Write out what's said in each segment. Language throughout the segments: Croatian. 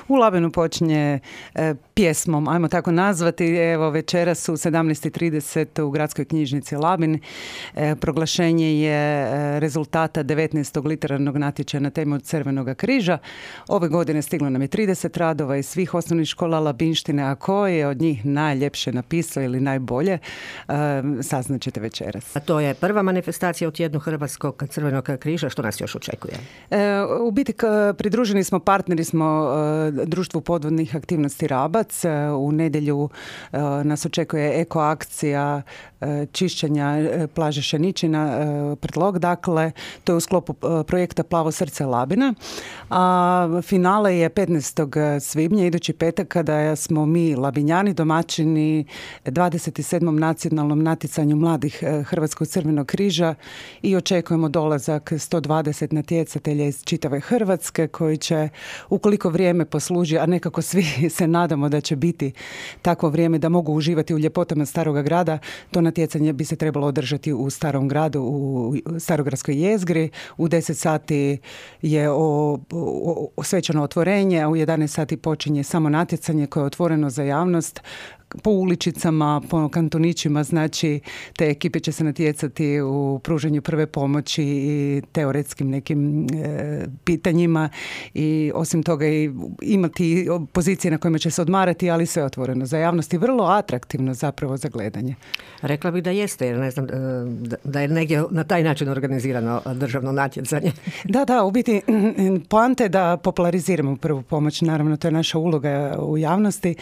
u Labinu počinje pjesmom, ajmo tako nazvati. Evo, večeras u 17:30 u Gradskoj knjižnici Labin proglašenje je rezultata 19. literarnog natječaja na temu Crvenoga križa. Ove godine stiglo nam je 30 radova iz svih osnovnih škola Labinštine, a koje je od njih najljepše napisao ili najbolje, saznaćete večeras. A to je prva manifestacija u tjednu Hrvatskog Crvenog križa. Što nas još očekuje? U biti pridruženi smo, partneri smo Društvu podvodnih aktivnosti Rabac. U nedjelju nas očekuje eko akcija čišćenja plaže Šeničina, Prtlog, dakle, to je u sklopu projekta Plavo srce Labina. A finale je 15. svibnja, idući petak, kada smo mi Labinjani domaćini 27. nacionalnom natjecanju mladih Hrvatskog crvenog križa i očekujemo dolazak 120 natjecatelja iz čitave Hrvatske koji će, ukoliko vrijeme posluži, a nekako svi se nadamo da će biti takvo vrijeme da mogu uživati u ljepotama Staroga grada, to natjecanje bi se trebalo održati u Starom gradu, u Starogradskoj jezgri. U 10 sati je svečano otvorenje, a u 11 sati počinje samo natjecanje koje je otvoreno za javnost. Po uličicama, po kantonićima, znači te ekipe će se natjecati u pružanju prve pomoći i teoretskim nekim pitanjima i osim toga i imati pozicije na kojima će se odmarati, ali sve otvoreno za javnost i vrlo atraktivno zapravo za gledanje. Rekla bih da jeste, jer ne znam da je negdje na taj način organizirano državno natjecanje. Da, u biti poanta je da populariziramo prvu pomoć, naravno to je naša uloga u javnosti.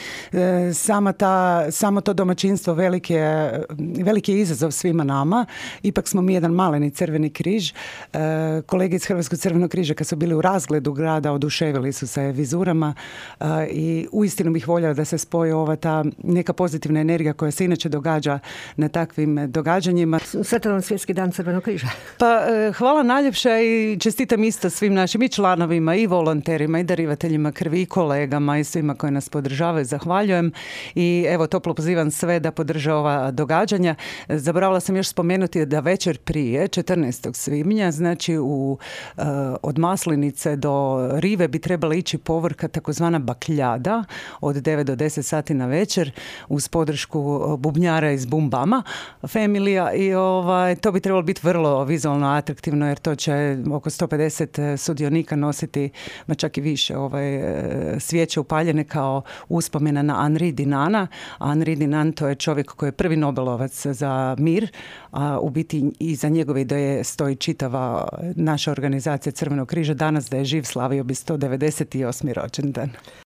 Samo to domaćinstvo veliki je izazov svima nama. Ipak smo mi jedan maleni Crveni križ. Kolege iz Hrvatskog crvenog križa kad su bili u razgledu grada oduševili su se vizurama i uistinu bih voljela da se spoji ova ta neka pozitivna energija koja se inače događa na takvim događanjima. Sretan vam Svjetski dan Crvenog križa. Pa hvala najljepša i čestitam isto svim našim i članovima i volonterima i darivateljima krvi i kolegama i svima koji nas podržavaju. Zahvaljujem i evo toplo pozivam sve da podrže ova događanja. Zaboravila sam još spomenuti da večer prije 14. svibnja, znači od Maslinice do Rive bi trebala ići povorka takozvana bakljada od 9 do 10 sati na večer uz podršku bubnjara iz Bumbama familija i to bi trebalo biti vrlo vizualno atraktivno jer to će oko 150 sudionika nositi, ma čak i više, svijeće upaljene kao uspomena na Henri Dunanta. Henri Dunant to je čovjek koji je prvi Nobelovac za mir, a u biti iza njegove ideje stoji čitava naša organizacija Crvenog križa. Danas da je živ slavio bi 198. rođendan.